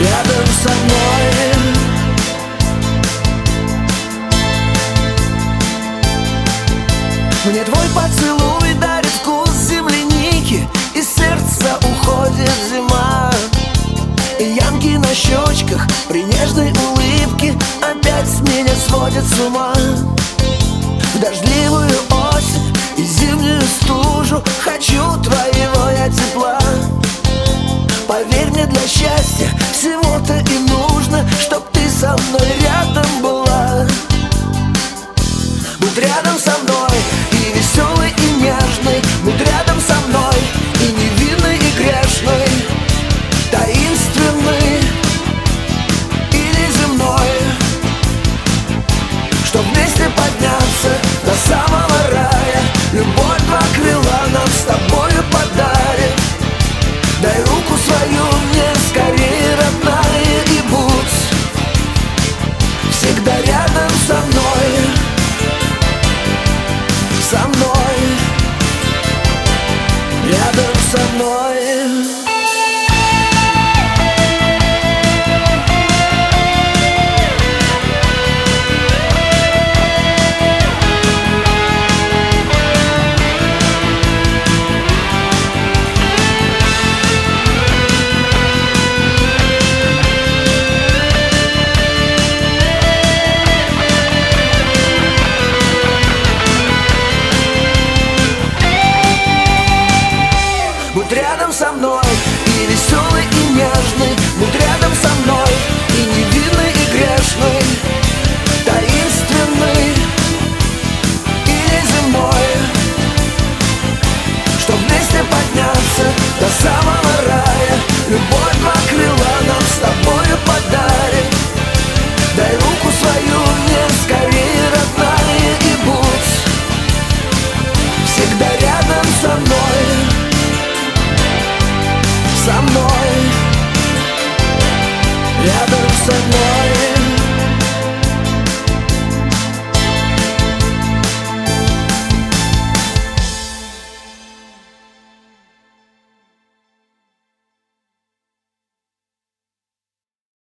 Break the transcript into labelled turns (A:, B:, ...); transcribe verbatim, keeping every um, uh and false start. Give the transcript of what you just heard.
A: рядом со мной. Мне твой поцелуй дарит вкус земляники, из сердца уходит зима. И ямки на щечках при нежной улыбке опять меня сводят с ума. В дождливую осень и зимнюю стужу хочу твоего я тепла. Поверь мне, для счастья всего-то и